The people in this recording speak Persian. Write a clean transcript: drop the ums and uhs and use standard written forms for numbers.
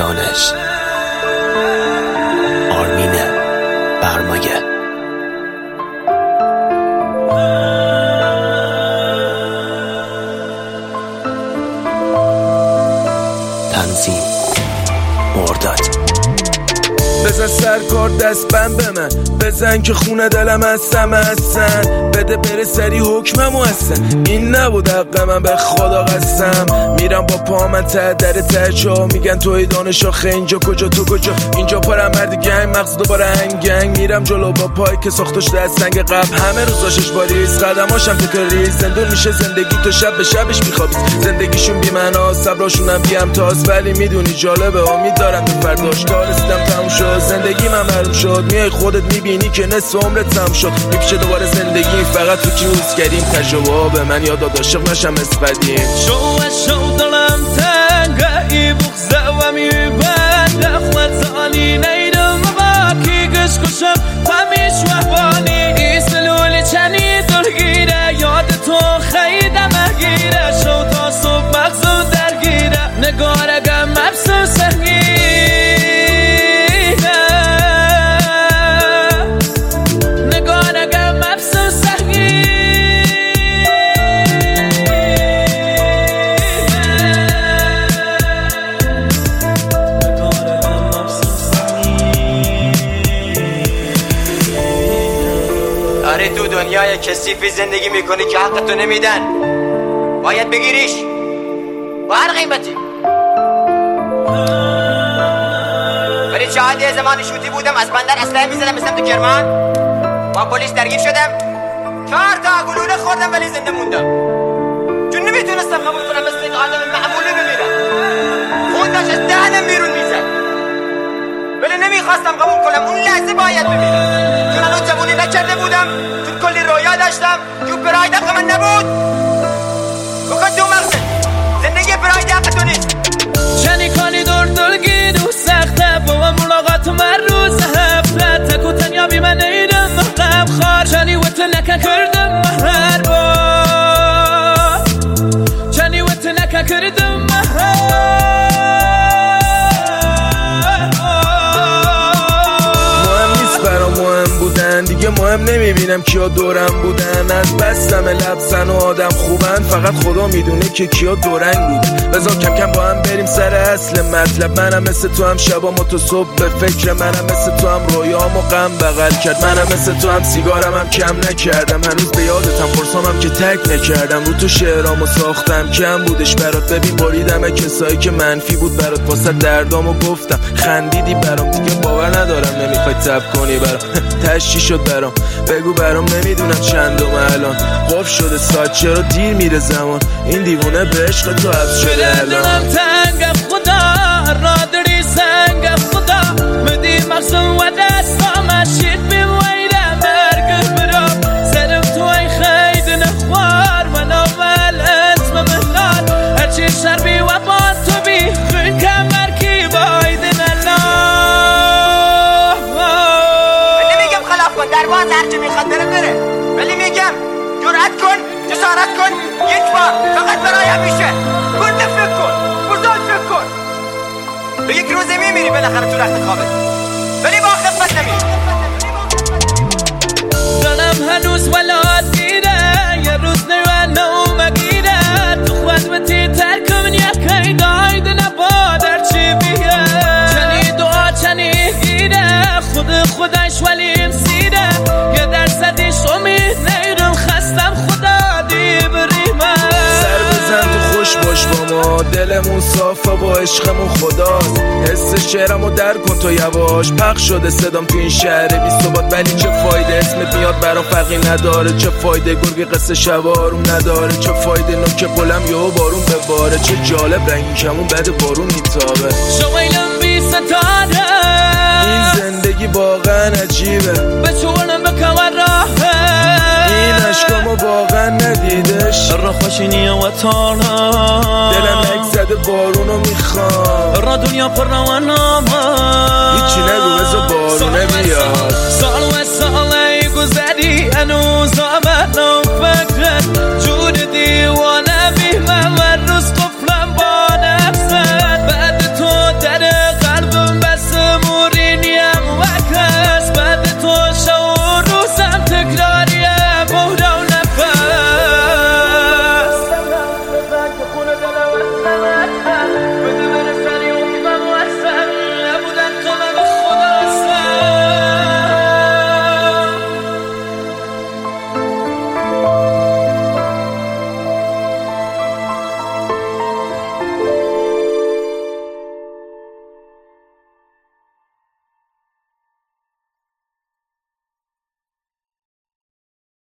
دانش، آرمین برمایه. تنظیم مرداد. بزن سرکار دست بند به من، بزن که خونه دلم هستم هستن، بده بره سری حکممو هستن. این نبود حق من به خدا قسم. میرم با پا من ته در ترچا، میگن توی دانش آخه اینجا کجا تو کجا. اینجا پرم مرد گنگ مغز دوباره هنگنگ. میرم جلو با پای که ساختش دست سنگ قبل، همه روزاشش باریز قدماشم تکریز. زندون میشه زندگی تو شب به شبش میخوابی. زندگیشون بی معنا صبراشونم بی امتاز، ولی میدونی جالبه امید دارم به فرداش. تا رسیدم تموم شد زندگی من معلوم شد، میای خودت میبینی که نصف عمرت تموم شد. میپیشه دوباره زندگی فقط تو کیوز کردیم. تجربه به من یاد عاشق نشم اسپدیم. شو دلم تنگه ای بغزه و میبنده خوزانی نیدم با کی گش کشم همیش وحبانی. ایسلولی چنی درگیره یاد تو خیده مگیره. شو تا صبح مغزم درگیره نگارگم مبسم سهگیره. تو دنیای کثیفی زندگی میکنی که حقتو نمیدن، باید بگیریش با هر قیمتی. ولی شاید یه زمانی شوتی بودم از بندر اسلحه میزدم مثل تو کرمان، با پلیس درگیر شدم 4 تا گلوله خوردم ولی زنده موندم، چون نمیتونستم قبول کنم مثل یک آدم معمولی بمیرم. خون داشت از دهنم بیرون میزد ولی نمیخواستم قبول کنم اون لحظه باید بمیرم، چون الان جوونی نکرده بودم، چون کلی رویا داشتم که پراید حق من نبود. بکن تو مغزه زندگی پراید حق تو نیست. چنی کانی دلگیر و سخته با ملاقات من روز هفته. تک و تنیا بی من نیدم مقام خار، چنی وقت نکن کردم هر بار، چنی وقت نکن کردم دیگه مهم نمیبینم کیا دورم بودن. از بستم لبسن و آدم خوبن، فقط خدا میدونه که کیا دورنگ بودن. بذار کم کم با هم بریم سر اصل مطلب. منم مثل تو هم شبام و تو صبح به فکر، منم مثل تو هم رویام و غم بغل کرد. منم مثل تو هم سیگارم هم کم نکردم، هنوز به یادتم فرسامم که تک نکردم. رو تو شعرامو ساختم کم بودش برات، ببین بریدم کسایی که منفی بود برات. واسه دردامو گفتم خندیدی برام، دیگه باور ندارم نمیخوای تب کنی برام. تشی شد برام بگو برام، نمیدونم چندم الان. قف شده ساعت چرا دیر میره زمان، این دیوونه به عشق تو حبس شده الان. دلم تنگ خدا را داری سنگ خدا، مدی مغزم و دستام اشید بیم ویده مرگ برام. سرم توی خید نخوار و ناول اسم مهلان، هرچی شربی و با تو بی خون کمر کی بایدن درباز هرچی میخواد بره، ولی میگم جرأت کن، جسارت کن، یک بار فقط برای همیشه. برده فکر کن، بزرگ فکر کن. به یک روزه میمیری بالاخره تو رخت خوابت، ولی با خفت نمیری. دلم هنوز ولاد گیره، یه روز نو مگیره. تو خدمتی ترکم یکی داید نبادر چی بیه. چنی دعا چنی گیره، خودش ولی این سیره. یه درصدیش امید نیرم خستم خدا دی بریمه. سر بزن تو خوش باش با ما، دلمون صافه با عشقمون خداست. حس شعرمو در کن تو یواش، پخش شده صدام تو این شهر بی ثبات. ولی چه فایده اسمت میاد برام فرقی نداره. چه فایده گرگی قصه شبارون نداره. چه فایده نوک قلم یهو بارون بباره. چه جالب رنگی کمون بعد بارون میتابه. شویلم بی ستاره، این زندگی واقعا عجیبه. به چونم بکن راهه، این عشقامو واقعا ندیدش. را خوشینی و تانه، دلم یک زده بارونو میخوام. را دنیا پر روانامه، هیچی نگو بذار بارونه بیاد. سال و ساله گذری هنوز آمدم فکرت جور دیوان